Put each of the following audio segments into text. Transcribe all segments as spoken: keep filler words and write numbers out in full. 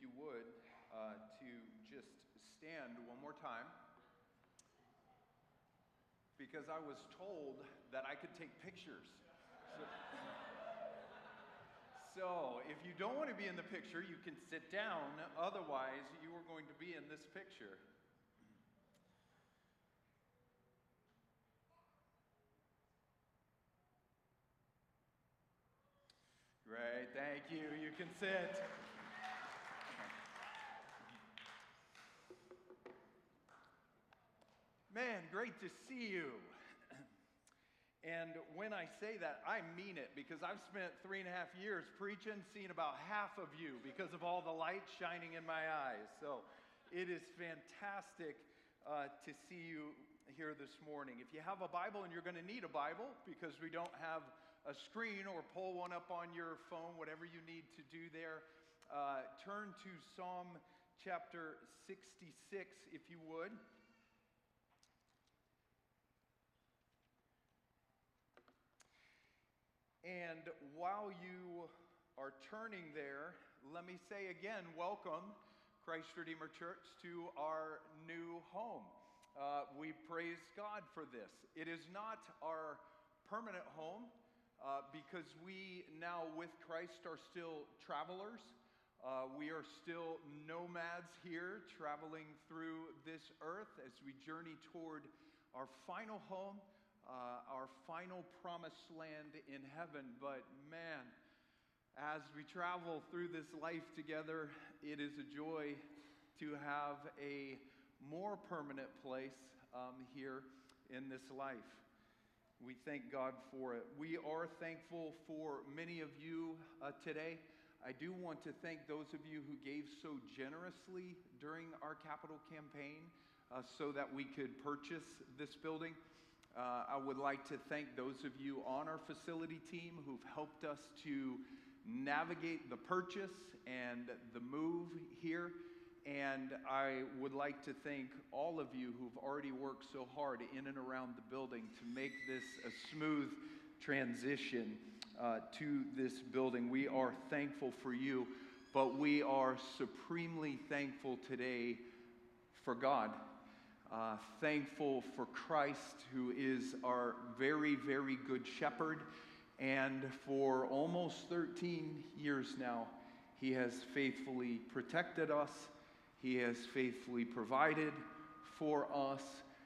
you would, uh, to just stand one more time, because I was told that I could take pictures. So, so if you don't want to be in the picture, you can sit down. Otherwise, you are going to be in this picture. Great, thank you. You can sit. Man, great to see you. And when I say that, I mean it, because I've spent three and a half years preaching, seeing about half of you because of all the light shining in my eyes. So it is fantastic uh, to see you here this morning. If you have a Bible, and you're going to need a Bible because we don't have a screen, or pull one up on your phone, whatever you need to do there, uh, turn to Psalm chapter sixty-six, if you would. And while you are turning there, let me say again, welcome, Christ Redeemer Church, to our new home. Uh, we praise God for this. It is not our permanent home, uh, because we now with Christ are still travelers. Uh, we are still nomads here, traveling through this earth as we journey toward our final home, Uh, our final promised land in heaven. But man, as we travel through this life together, it is a joy to have a more permanent place um, here in this life. We thank God for it. We are thankful for many of you uh, today. I do want to thank those of you who gave so generously during our capital campaign uh, so that we could purchase this building. Uh, I would like to thank those of you on our facility team who've helped us to navigate the purchase and the move here. And I would like to thank all of you who've already worked so hard in and around the building to make this a smooth transition uh, to this building. We are thankful for you, but we are supremely thankful today for God. Uh, thankful for Christ, who is our very, very good shepherd. And for almost thirteen years now, he has faithfully protected us. He has faithfully provided for us.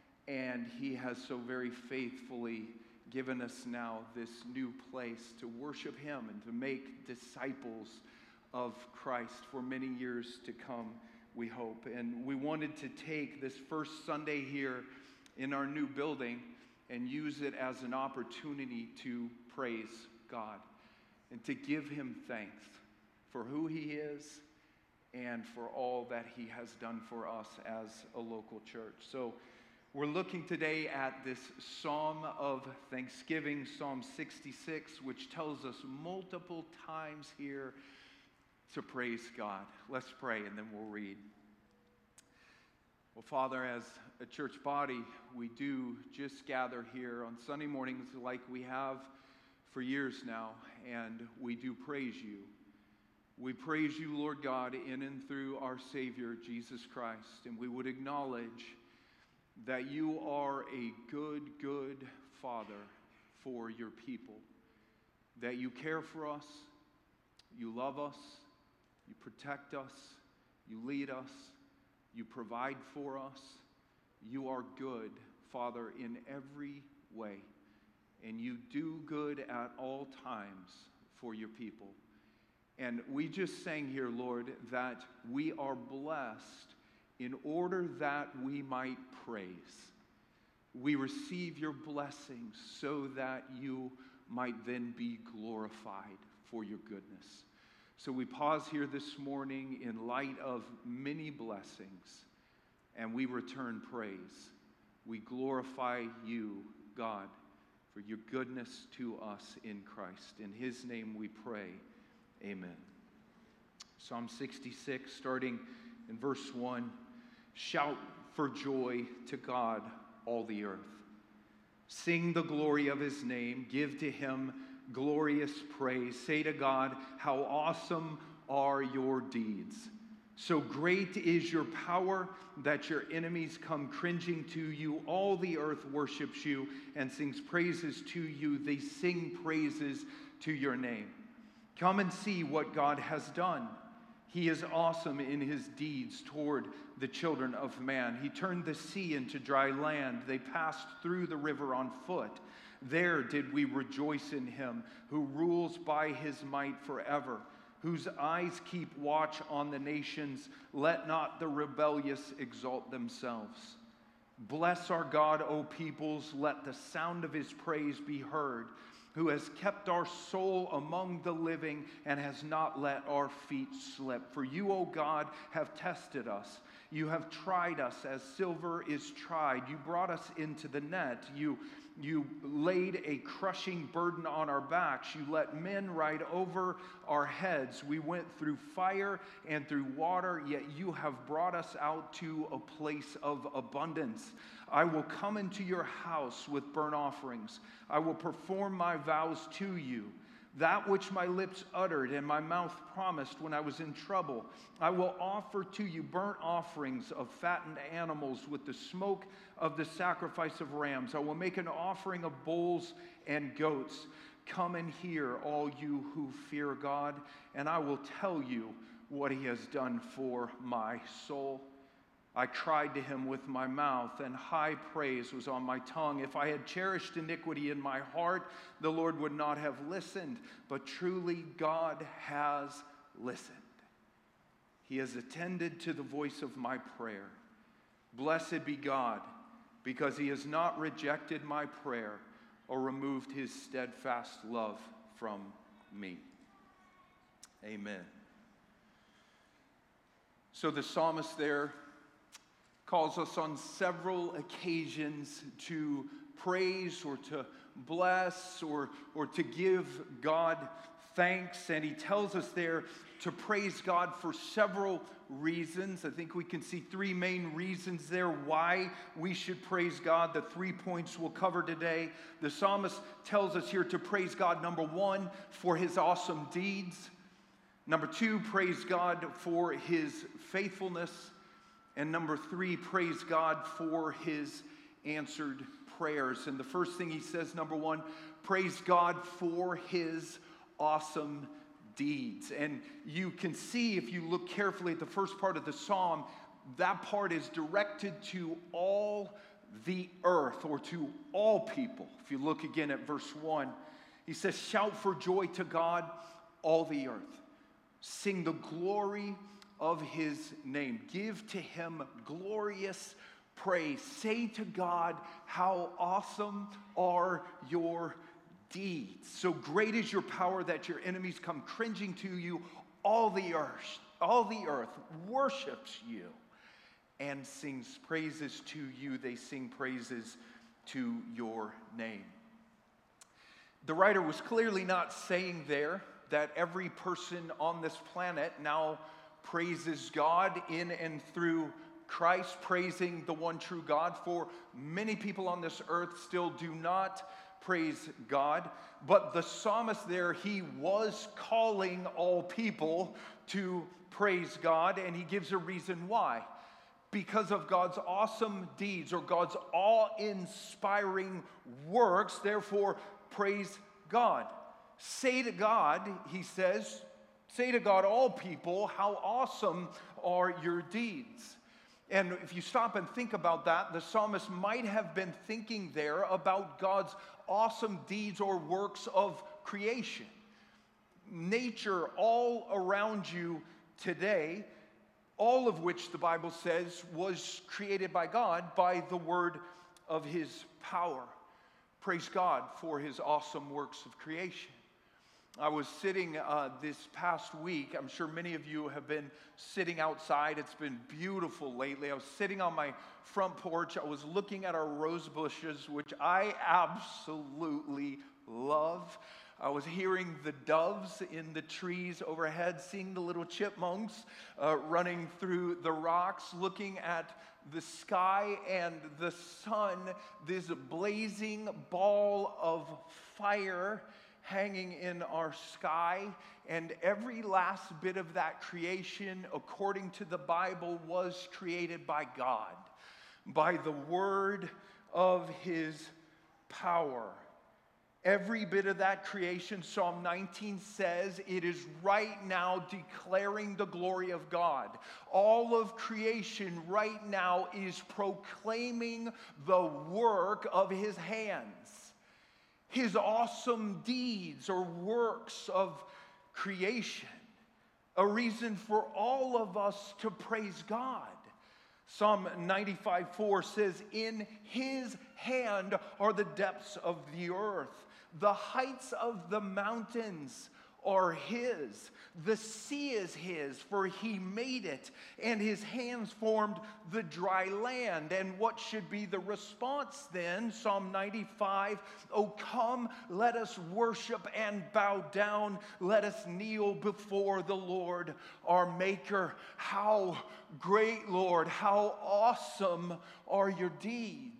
And he has so very faithfully given us now this new place to worship him and to make disciples of Christ for many years to come, we hope. And we wanted to take this first Sunday here in our new building and use it as an opportunity to praise God and to give him thanks for who he is and for all that he has done for us as a local church. So we're looking today at this Psalm of Thanksgiving, Psalm sixty-six, which tells us multiple times here to praise God. Let's pray and then we'll read. Well, Father, as a church body, we do just gather here on Sunday mornings like we have for years now, and we do praise you. We praise you, Lord God, in and through our Savior, Jesus Christ, and we would acknowledge that you are a good, good Father for your people, that you care for us, you love us, you protect us, you lead us, you provide for us. You are good, Father, in every way. And you do good at all times for your people. And we just sang here, Lord, that we are blessed in order that we might praise. We receive your blessings so that you might then be glorified for your goodness. So we pause here this morning in light of many blessings, and we return praise. We glorify you, God, for your goodness to us in Christ. In his name we pray, amen. Psalm sixty-six, starting in verse one, shout for joy to God, all the earth. Sing the glory of his name, give to him glorious praise. Say to God, how awesome are your deeds. So great is your power that your enemies come cringing to you. All the earth worships you and sings praises to you. They sing praises to your name. Come and see what God has done. He is awesome in his deeds toward the children of man. He turned the sea into dry land. They passed through the river on foot. There did we rejoice in him, who rules by his might forever, whose eyes keep watch on the nations. Let not the rebellious exalt themselves. Bless our God, O peoples. Let the sound of his praise be heard, who has kept our soul among the living and has not let our feet slip. For you, O God, have tested us. You have tried us as silver is tried. You brought us into the net. You You laid a crushing burden on our backs. You let men ride over our heads. We went through fire and through water, yet you have brought us out to a place of abundance. I will come into your house with burnt offerings. I will perform my vows to you, that which my lips uttered and my mouth promised when I was in trouble. I will offer to you burnt offerings of fattened animals with the smoke of the sacrifice of rams. I will make an offering of bulls and goats. Come and hear, all you who fear God, and I will tell you what he has done for my soul. I cried to him with my mouth, and high praise was on my tongue. If I had cherished iniquity in my heart, the Lord would not have listened. But truly, God has listened. He has attended to the voice of my prayer. Blessed be God, because he has not rejected my prayer or removed his steadfast love from me. Amen. So the psalmist there calls us on several occasions to praise or to bless or, or to give God thanks. And he tells us there to praise God for several reasons. I think we can see three main reasons there why we should praise God. The three points we'll cover today. The psalmist tells us here to praise God, number one, for his awesome deeds. Number two, praise God for his faithfulness. And number three, praise God for his answered prayers. And the first thing he says, number one, praise God for his awesome deeds. And you can see, if you look carefully at the first part of the psalm, that part is directed to all the earth, or to all people. If you look again at verse one, he says, shout for joy to God, all the earth. Sing the glory of his name. Give to him glorious praise. Say to God, how awesome are your deeds. So great is your power that your enemies come cringing to you. All the earth, all the earth worships you and sings praises to you. They sing praises to your name. The writer was clearly not saying there that every person on this planet now praises God in and through Christ, praising the one true God. For many people on this earth still do not praise God. But the psalmist there, he was calling all people to praise God, and he gives a reason why. Because of God's awesome deeds, or God's awe-inspiring works, therefore praise God. Say to God, he says, say to God, all people, how awesome are your deeds. And if you stop and think about that, the psalmist might have been thinking there about God's awesome deeds or works of creation. Nature all around you today, all of which the Bible says was created by God by the word of his power. Praise God for his awesome works of creation. I was sitting uh, this past week. I'm sure many of you have been sitting outside. It's been beautiful lately. I was sitting on my front porch. I was looking at our rose bushes, which I absolutely love. I was hearing the doves in the trees overhead, seeing the little chipmunks uh, running through the rocks, looking at the sky and the sun, this blazing ball of fire, hanging in our sky, and every last bit of that creation, according to the Bible, was created by God, by the word of his power. Every bit of that creation, Psalm nineteen says, it is right now declaring the glory of God. All of creation right now is proclaiming the work of his hands, his awesome deeds or works of creation, a reason for all of us to praise God. Psalm ninety-five four says, in his hand are the depths of the earth. The heights of the mountains are his. The sea is his, for he made it, and his hands formed the dry land. And what should be the response then? Psalm ninety-five, oh come, let us worship and bow down. Let us kneel before the Lord our Maker. How great, Lord, how awesome are your deeds.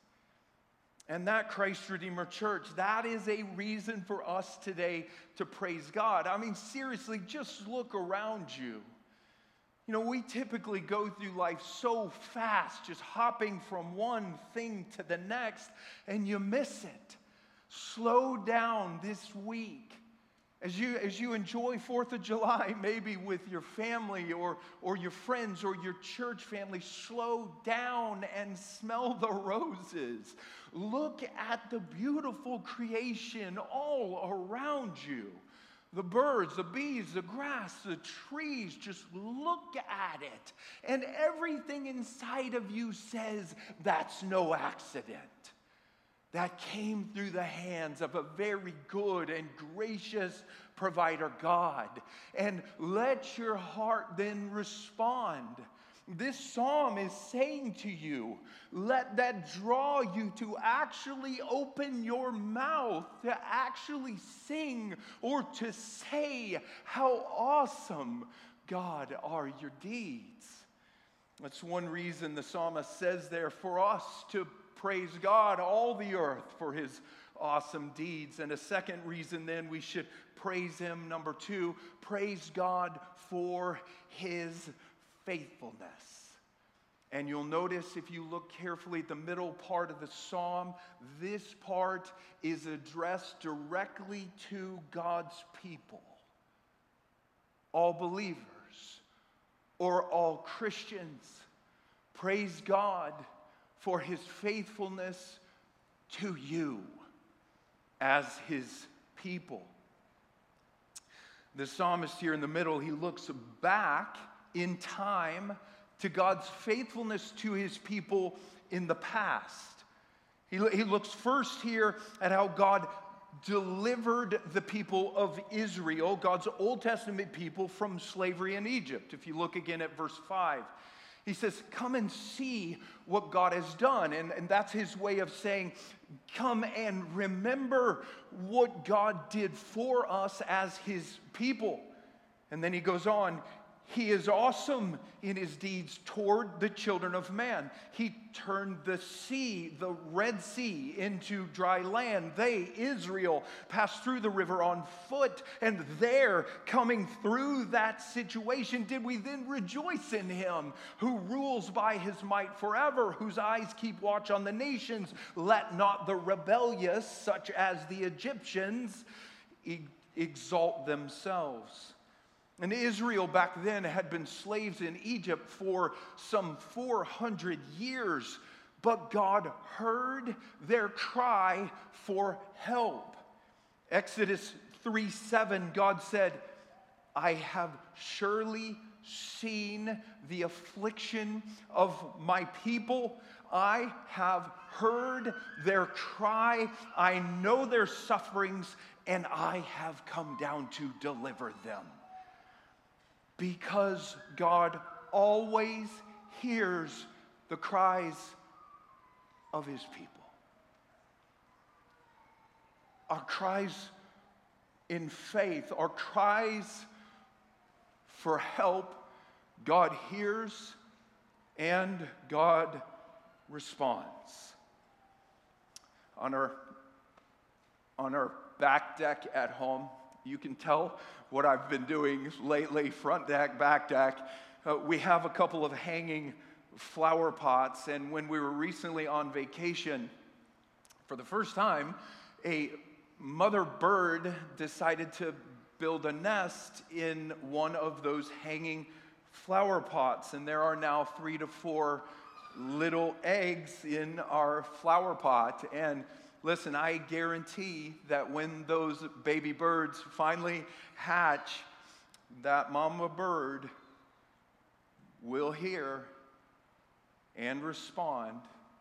And that, Christ Redeemer Church, that is a reason for us today to praise God. I mean, seriously, just look around you. You know, we typically go through life so fast, just hopping from one thing to the next, and you miss it. Slow down this week. As you, as you enjoy fourth of July, maybe with your family or, or your friends or your church family, slow down and smell the roses. Look at the beautiful creation all around you. The birds, the bees, the grass, the trees, just look at it. And everything inside of you says, that's no accident. That came through the hands of a very good and gracious provider, God. And let your heart then respond. This psalm is saying to you, let that draw you to actually open your mouth, to actually sing or to say how awesome, God, are your deeds. That's one reason the psalmist says there for us to praise God, all the earth, for his awesome deeds. And a second reason then we should praise him, number two, praise God for his faithfulness. And you'll notice if you look carefully at the middle part of the psalm, this part is addressed directly to God's people. All believers or all Christians, praise God for his faithfulness to you as his people. The psalmist here in the middle, he looks back in time to God's faithfulness to his people in the past. He, he looks first here at how God delivered the people of Israel, God's Old Testament people, from slavery in Egypt. If you look again at verse five, he says, come and see what God has done. And, and that's his way of saying, come and remember what God did for us as his people. And then he goes on, he is awesome in his deeds toward the children of man. He turned the sea, the Red Sea, into dry land. They, Israel, passed through the river on foot. And there, coming through that situation, did we then rejoice in him, who rules by his might forever, whose eyes keep watch on the nations. Let not the rebellious, such as the Egyptians, e- exalt themselves. And Israel back then had been slaves in Egypt for some four hundred years, but God heard their cry for help. Exodus three seven, God said, I have surely seen the affliction of my people. I have heard their cry. I know their sufferings, and I have come down to deliver them. Because God always hears the cries of his people. Our cries in faith, our cries for help, God hears and God responds. On our, on our back deck at home. You can tell what I've been doing lately, front deck, back deck. Uh, we have a couple of hanging flower pots, and when we were recently on vacation, for the first time, a mother bird decided to build a nest in one of those hanging flower pots, and there are now three to four little eggs in our flower pot. And listen, I guarantee that when those baby birds finally hatch, that mama bird will hear and respond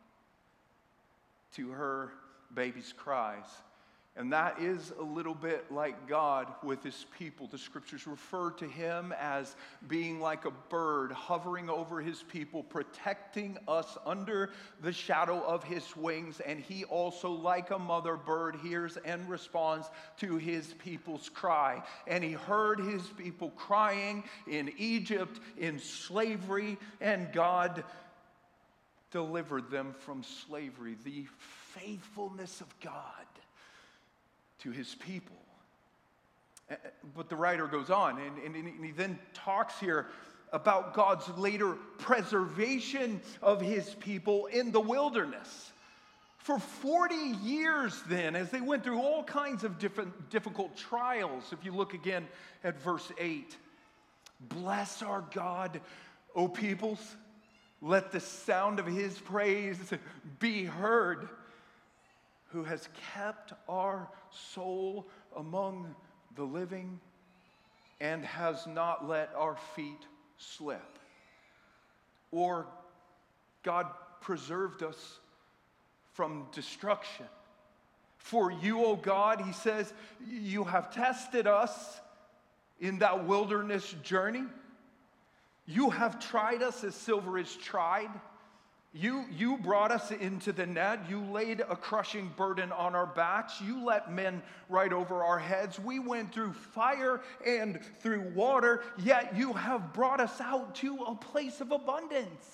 to her baby's cries. And that is a little bit like God with his people. The scriptures refer to him as being like a bird hovering over his people, protecting us under the shadow of his wings. And he also, like a mother bird, hears and responds to his people's cry. And he heard his people crying in Egypt, in slavery, and God delivered them from slavery. The faithfulness of God to his people. But the writer goes on, and, and he then talks here about God's later preservation of his people in the wilderness. For forty years then, as they went through all kinds of different difficult trials, if you look again at verse eight, bless our God, O peoples, let the sound of his praise be heard, who has kept our soul among the living and has not let our feet slip. Or God preserved us from destruction. For you, O God, he says, you have tested us in that wilderness journey. You have tried us as silver is tried. You, you brought us into the net. You laid a crushing burden on our backs. You let men ride over our heads. We went through fire and through water, yet you have brought us out to a place of abundance.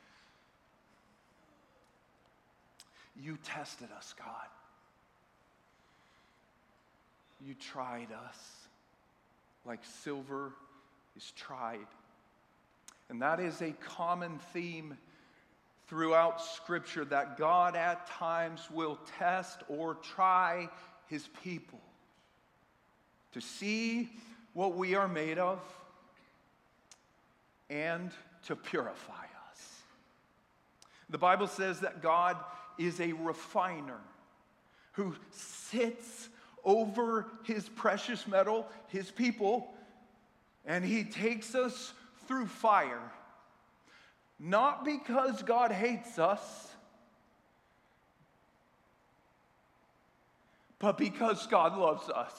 You tested us, God. You tried us like silver is tried. And that is a common theme throughout Scripture, that God at times will test or try his people to see what we are made of and to purify us. The Bible says that God is a refiner who sits over his precious metal, his people, and he takes us through fire. Not because God hates us, but because God loves us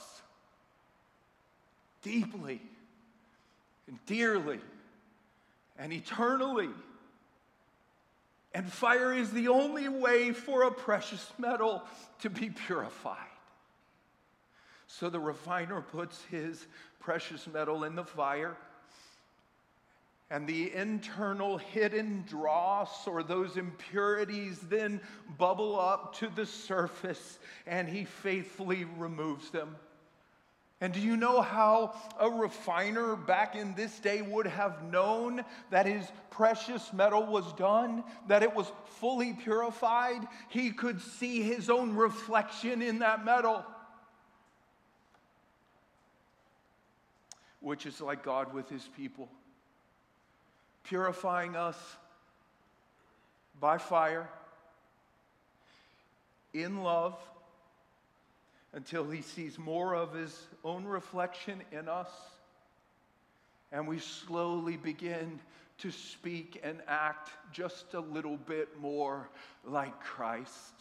deeply and dearly and eternally. And fire is the only way for a precious metal to be purified. So the refiner puts his precious metal in the fire, and the internal hidden dross or those impurities then bubble up to the surface, and he faithfully removes them. And do you know how a refiner back in this day would have known that his precious metal was done, that it was fully purified? He could see his own reflection in that metal, which is like God with his people, purifying us by fire, in love, until he sees more of his own reflection in us, and we slowly begin to speak and act just a little bit more like Christ.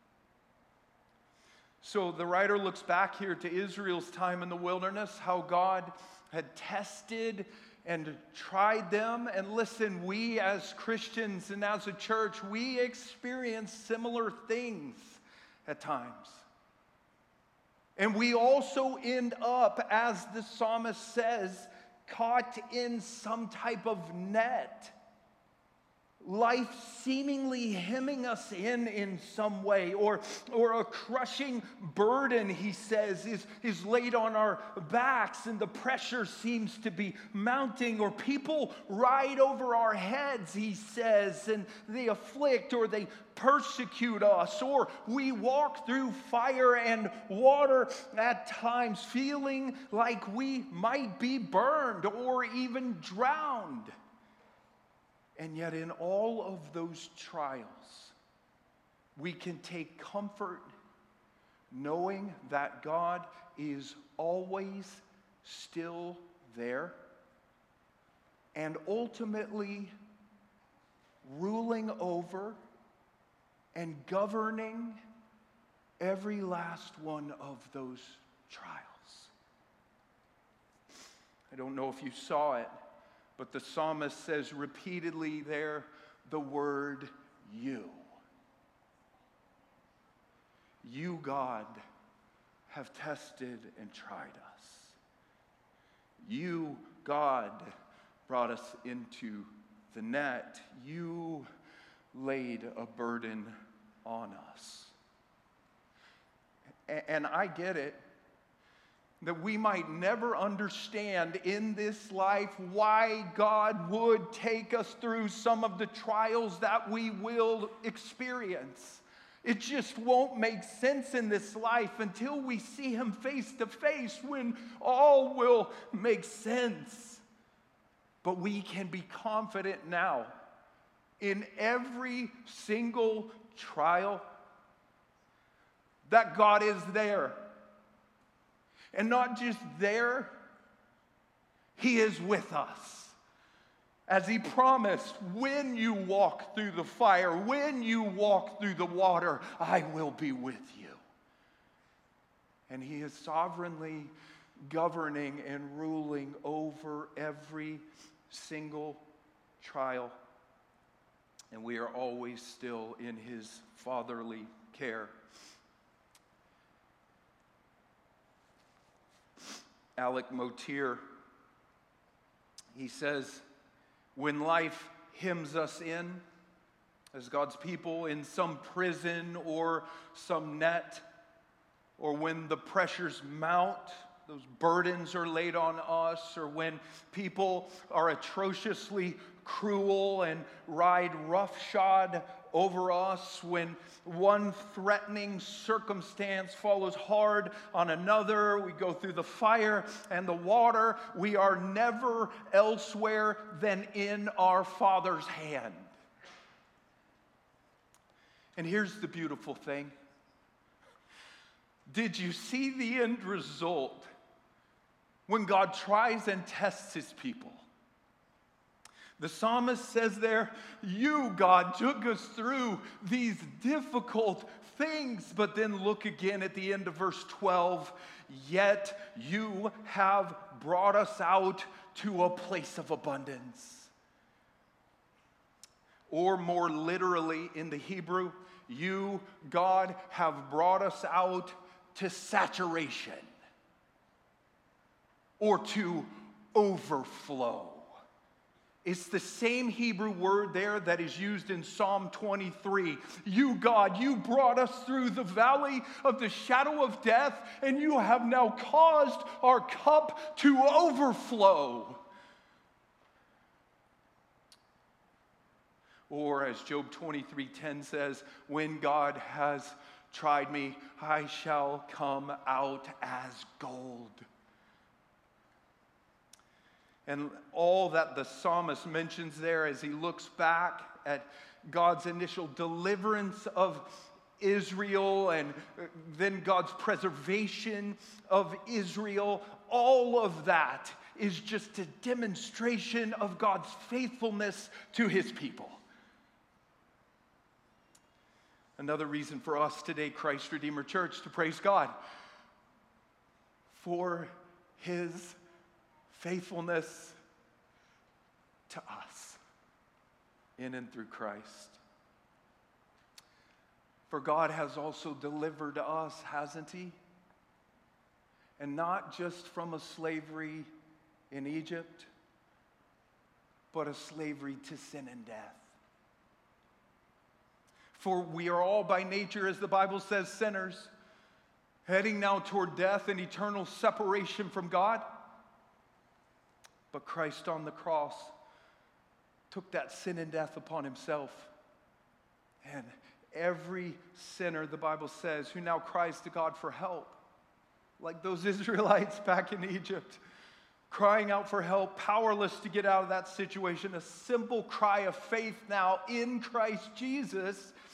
So the writer looks back here to Israel's time in the wilderness, how God had tested and tried them. And listen, we as Christians and as a church, we experience similar things at times. And we also end up, as the psalmist says, caught in some type of net. life seemingly hemming us in in some way, or, or a crushing burden, he says, is, is laid on our backs and the pressure seems to be mounting, or people ride over our heads, he says, and they afflict or they persecute us, or we walk through fire and water at times feeling like we might be burned or even drowned. And yet in all of those trials, we can take comfort knowing that God is always still there and ultimately ruling over and governing every last one of those trials. I don't know if you saw it, but the psalmist says repeatedly there the word you. You, God, have tested and tried us. You, God, brought us into the net. You laid a burden on us. And I get it, that we might never understand in this life why God would take us through some of the trials that we will experience. It just won't make sense in this life until we see Him face to face, when all will make sense. But we can be confident now in every single trial that God is there. And not just there, He is with us. As He promised, when you walk through the fire, when you walk through the water, I will be with you. And He is sovereignly governing and ruling over every single trial. And we are always still in His fatherly care. Alec Motyer, he says, when life hems us in as God's people in some prison or some net, or when the pressures mount, those burdens are laid on us, or when people are atrociously cruel and ride roughshod over us, when one threatening circumstance follows hard on another, we go through the fire and the water, we are never elsewhere than in our Father's hand. And here's the beautiful thing. Did you see the end result when God tries and tests His people? The psalmist says there, you, God, took us through these difficult things. But then look again at the end of verse twelve. Yet you have brought us out to a place of abundance. Or more literally in the Hebrew, you, God, have brought us out to saturation or to overflow. It's the same Hebrew word there that is used in Psalm twenty-three. You, God, you brought us through the valley of the shadow of death, and you have now caused our cup to overflow. Or as Job twenty-three ten says, when God has tried me, I shall come out as gold. And all that the psalmist mentions there as he looks back at God's initial deliverance of Israel and then God's preservation of Israel, all of that is just a demonstration of God's faithfulness to His people. Another reason for us today, Christ Redeemer Church, to praise God for His faithfulness to us in and through Christ. For God has also delivered us, hasn't He? And not just from a slavery in Egypt, but a slavery to sin and death. For we are all by nature, as the Bible says, sinners, heading now toward death and eternal separation from God. But Christ on the cross took that sin and death upon himself. And every sinner, the Bible says, who now cries to God for help, like those Israelites back in Egypt, crying out for help, powerless to get out of that situation, a simple cry of faith now in Christ Jesus.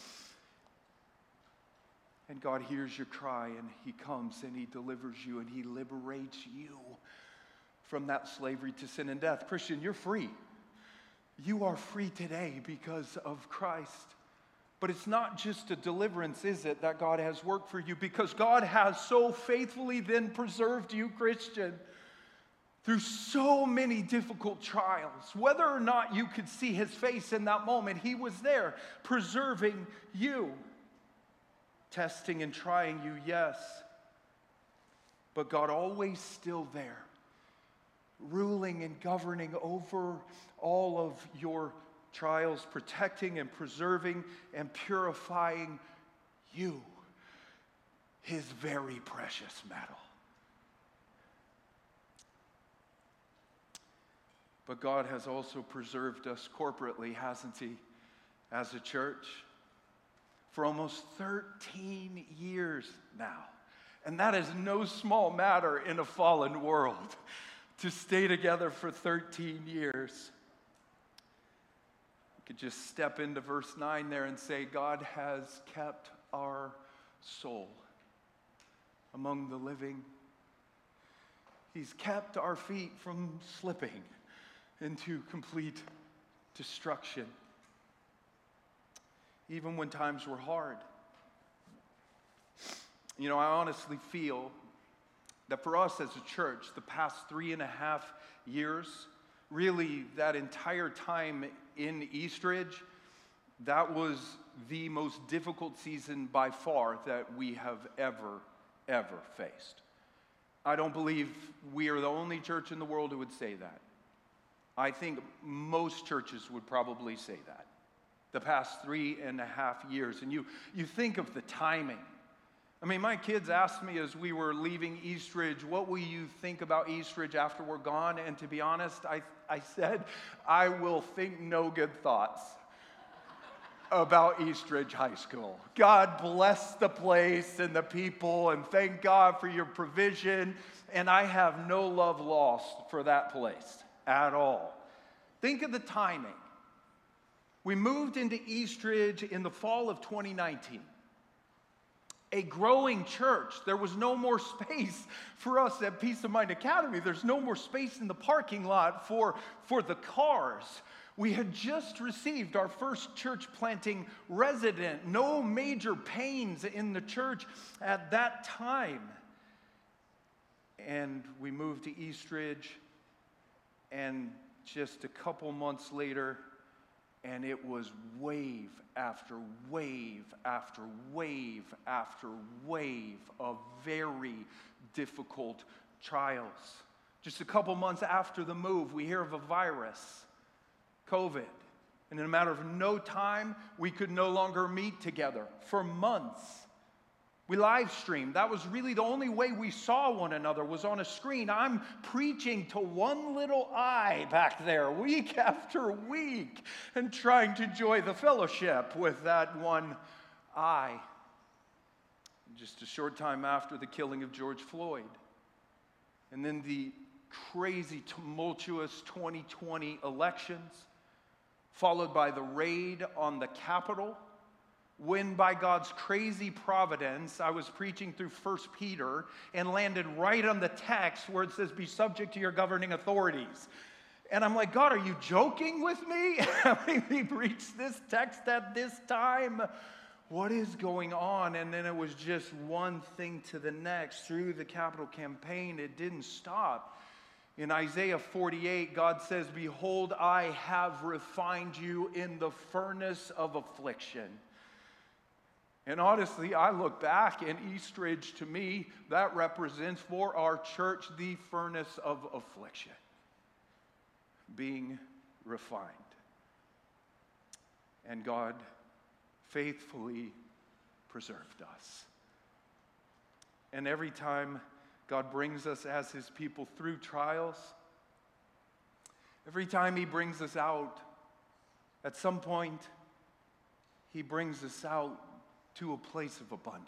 And God hears your cry, and he comes and he delivers you, and he liberates you from that slavery to sin and death. Christian, you're free. You are free today because of Christ. But it's not just a deliverance, is it, that God has worked for you? Because God has so faithfully then preserved you, Christian, through so many difficult trials. Whether or not you could see his face in that moment, he was there preserving you. Testing and trying you, yes. But God always still there, ruling and governing over all of your trials, protecting and preserving and purifying you, his very precious metal. But God has also preserved us corporately, hasn't he, as a church? For almost thirteen years now. And that is no small matter in a fallen world, to stay together for thirteen years. You could just step into verse nine there and say, God has kept our soul among the living. He's kept our feet from slipping into complete destruction, even when times were hard. You know, I honestly feel that for us as a church, the past three and a half years, really that entire time in Eastridge, that was the most difficult season by far that we have ever, ever faced. I don't believe we are the only church in the world who would say that. I think most churches would probably say that. The past three and a half years. And you, you think of the timing. I mean, my kids asked me as we were leaving Eastridge, what will you think about Eastridge after we're gone? And to be honest, I, I said, I will think no good thoughts about Eastridge High School. God bless the place and the people, and thank God for your provision. And I have no love lost for that place at all. Think of the timing. We moved into Eastridge in the fall of twenty nineteen. A growing church. There was no more space for us at Peace of Mind Academy. There's no more space in the parking lot for, for the cars. We had just received our first church planting resident. No major pains in the church at that time. And we moved to Eastridge, and just a couple months later, and it was wave after wave after wave after wave of very difficult trials. Just a couple months after the move, we hear of a virus, COVID. And in a matter of no time, we could no longer meet together for months. We live streamed. That was really the only way we saw one another, was on a screen. I'm preaching to one little eye back there week after week and trying to enjoy the fellowship with that one eye. Just a short time after the killing of George Floyd. And then the crazy, tumultuous twenty twenty elections, followed by the raid on the Capitol, when by God's crazy providence, I was preaching through First Peter and landed right on the text where it says, be subject to your governing authorities. And I'm like, God, are you joking with me? We preached this text at this time. What is going on? And then it was just one thing to the next. Through the Capitol campaign, it didn't stop. In Isaiah forty-eight, God says, behold, I have refined you in the furnace of affliction. And honestly, I look back, and Eastridge, to me, that represents for our church the furnace of affliction, being refined. And God faithfully preserved us. And every time God brings us as his people through trials, every time he brings us out, at some point, he brings us out to a place of abundance.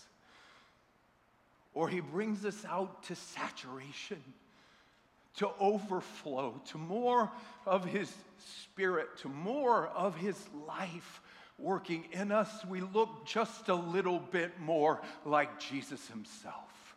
Or he brings us out to saturation, to overflow, to more of his Spirit, to more of his life working in us. We look just a little bit more like Jesus himself.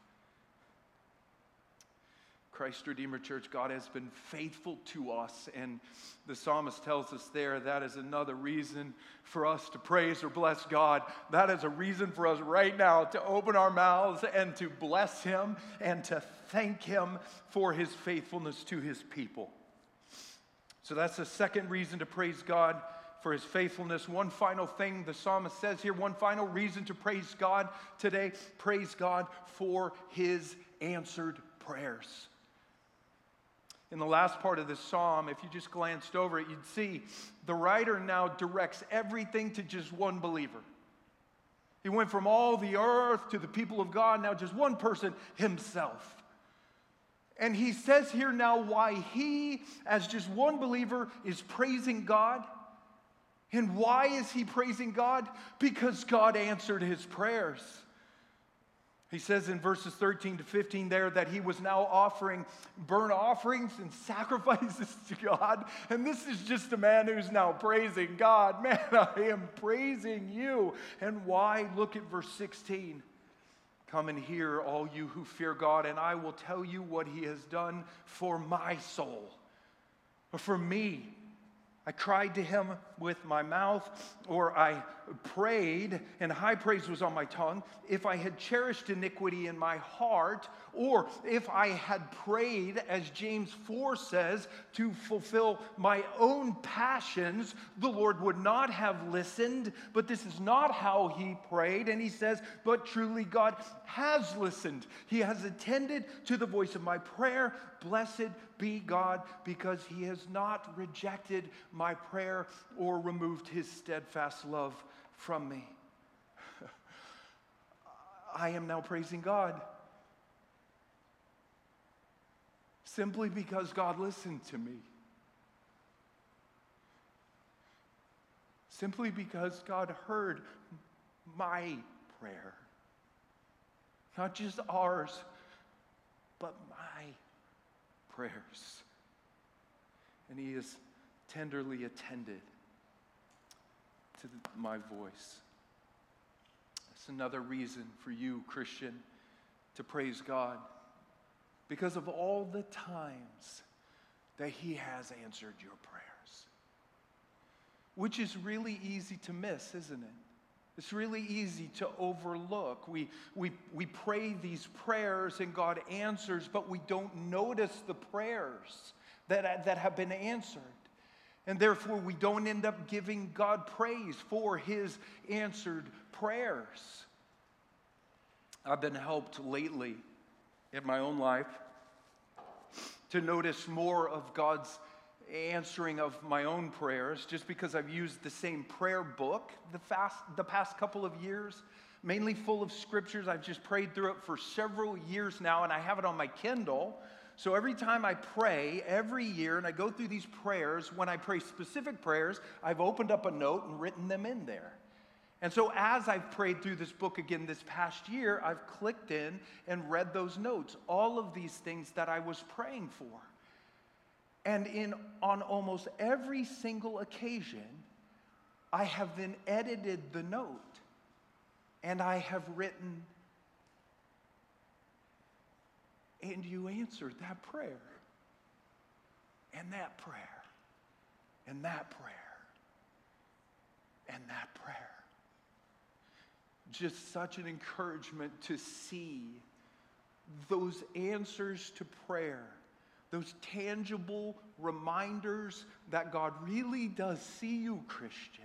Christ Redeemer Church, God has been faithful to us, and the psalmist tells us there that is another reason for us to praise or bless God. That is a reason for us right now to open our mouths and to bless him and to thank him for his faithfulness to his people. So that's the second reason to praise God for his faithfulness. One final thing the psalmist says here, one final reason to praise God today, praise God for his answered prayers. In the last part of this psalm, if you just glanced over it, you'd see the writer now directs everything to just one believer. He went from all the earth to the people of God, now just one person, himself. And he says here now why he, as just one believer, is praising God. And why is he praising God? Because God answered his prayers. He says in verses thirteen to fifteen there that he was now offering burnt offerings and sacrifices to God. And this is just a man who's now praising God. Man, I am praising you. And why? Look at verse sixteen. Come and hear, all you who fear God, and I will tell you what he has done for my soul, or for me. I cried to him with my mouth, or I prayed, and high praise was on my tongue. If I had cherished iniquity in my heart, or if I had prayed, as James four says, to fulfill my own passions, the Lord would not have listened. But this is not how he prayed. And he says, but truly God has listened. He has attended to the voice of my prayer. Blessed be God, because he has not rejected my prayer or removed his steadfast love from me. I am now praising God simply because God listened to me. Simply because God heard my prayer. Not just ours, but my prayers. And he has tenderly attended to my voice. That's another reason for you, Christian, to praise God, because of all the times that he has answered your prayers. Which is really easy to miss, isn't it? It's really easy to overlook. We, we, we pray these prayers and God answers, but we don't notice the prayers that, that have been answered. And therefore, we don't end up giving God praise for his answered prayers. I've been helped lately in my own life to notice more of God's answering of my own prayers, just because I've used the same prayer book the, fast, the past couple of years, mainly full of scriptures. I've just prayed through it for several years now, and I have it on my Kindle. So every time I pray, every year, and I go through these prayers, when I pray specific prayers, I've opened up a note and written them in there. And so as I've prayed through this book again this past year, I've clicked in and read those notes, all of these things that I was praying for. And in on almost every single occasion, I have then edited the note, and I have written, and you answered that prayer, and that prayer, and that prayer, and that prayer. Just such an encouragement to see those answers to prayer, those tangible reminders that God really does see you, Christian.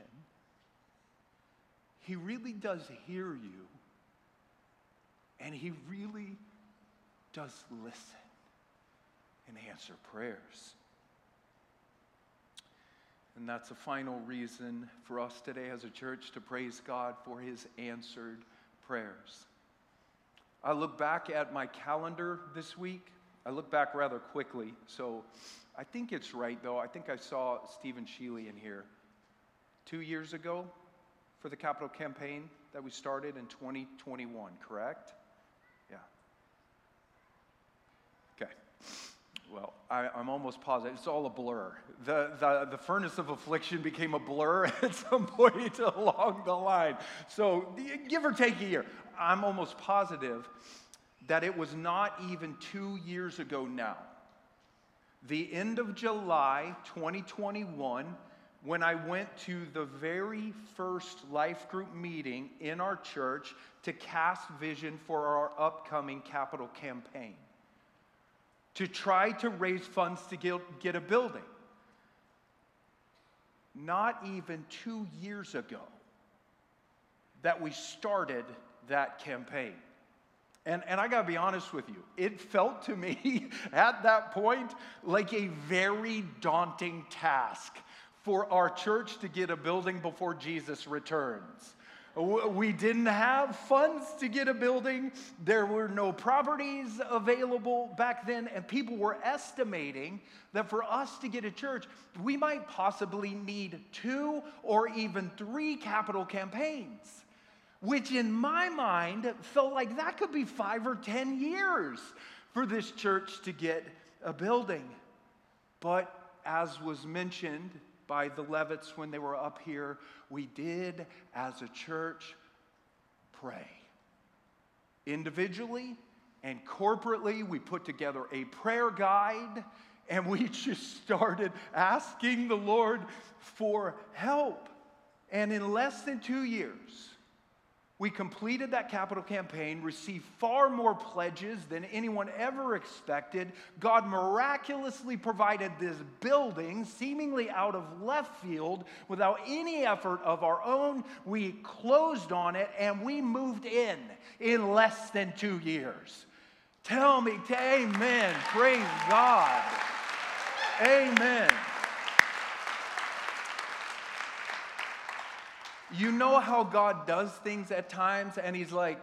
He really does hear you, and he really does listen and answer prayers. And that's a final reason for us today as a church to praise God for his answered prayers. I look back at my calendar this week. I look back rather quickly, so I think it's right, though. I think I saw Stephen Sheely in here two years ago for the capital campaign that we started in twenty twenty-one, correct? Yeah. Okay. Well, I, I'm almost positive. It's all a blur. The, the, the furnace of affliction became a blur at some point along the line. So give or take a year. I'm almost positive that it was not even two years ago now, the end of July twenty twenty-one, when I went to the very first life group meeting in our church to cast vision for our upcoming capital campaign, to try to raise funds to get, get a building. Not even two years ago that we started that campaign. And, and I gotta be honest with you, it felt to me at that point like a very daunting task for our church to get a building before Jesus returns. We didn't have funds to get a building. There were no properties available back then, and people were estimating that for us to get a church, we might possibly need two or even three capital campaigns, which in my mind felt like that could be five or ten years for this church to get a building. But as was mentioned by the Levitts when they were up here, we did, as a church, pray. Individually and corporately, we put together a prayer guide, and we just started asking the Lord for help. And in less than two years, we completed that capital campaign, received far more pledges than anyone ever expected. God miraculously provided this building, seemingly out of left field, without any effort of our own. We closed on it, and we moved in in less than two years. Tell me, amen. Praise God. Amen. You know how God does things at times, and he's like,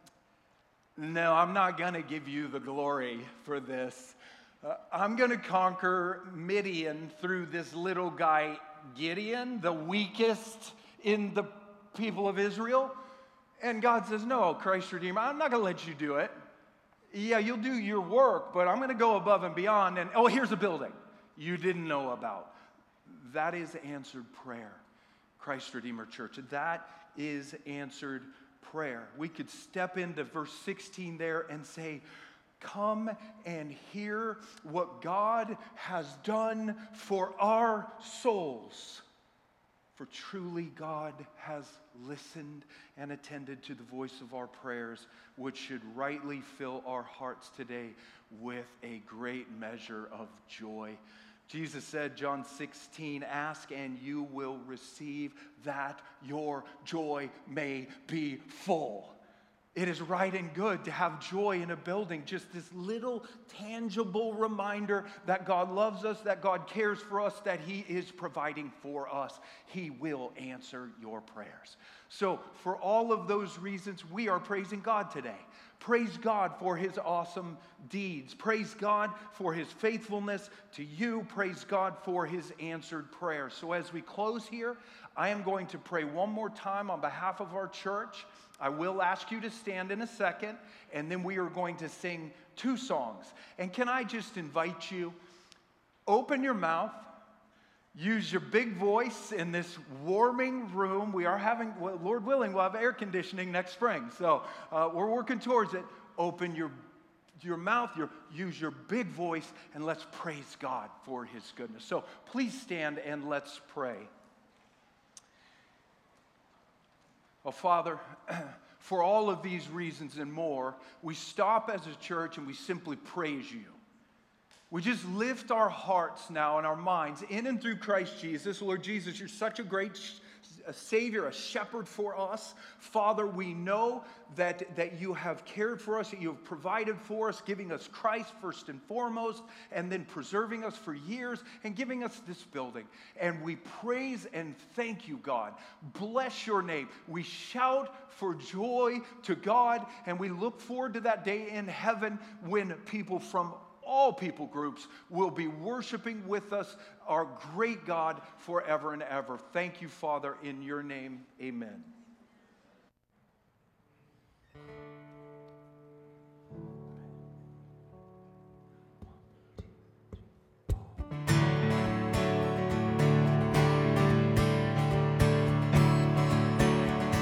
no, I'm not going to give you the glory for this. Uh, I'm going to conquer Midian through this little guy, Gideon, the weakest in the people of Israel. And God says, no, Christ Redeemer, I'm not going to let you do it. Yeah, you'll do your work, but I'm going to go above and beyond. And, oh, here's a building you didn't know about. That is answered prayer. Christ Redeemer Church. That is answered prayer. We could step into verse sixteen there and say, come and hear what God has done for our souls. For truly God has listened and attended to the voice of our prayers, which should rightly fill our hearts today with a great measure of joy. Jesus said, John sixteen, ask and you will receive, that your joy may be full. It is right and good to have joy in a building, just this little tangible reminder that God loves us, that God cares for us, that he is providing for us. He will answer your prayers. So for all of those reasons, we are praising God today. Praise God for his awesome deeds. Praise God for his faithfulness to you. Praise God for his answered prayers. So as we close here, I am going to pray one more time on behalf of our church. I will ask you to stand in a second, and then we are going to sing two songs. And can I just invite you, open your mouth, use your big voice in this warming room. We are having, well, Lord willing, we'll have air conditioning next spring. So uh, we're working towards it. Open your, your mouth, your, use your big voice, and let's praise God for his goodness. So please stand and let's pray. Oh, Father, for all of these reasons and more, we stop as a church and we simply praise you. We just lift our hearts now and our minds in and through Christ Jesus. Lord Jesus, you're such a great a Savior, a shepherd for us. Father, we know that, that you have cared for us, that you have provided for us, giving us Christ first and foremost, and then preserving us for years and giving us this building. And we praise and thank you, God. Bless your name. We shout for joy to God, and we look forward to that day in heaven when people from all people groups will be worshiping with us, our great God, forever and ever. Thank you, Father, in your name. Amen.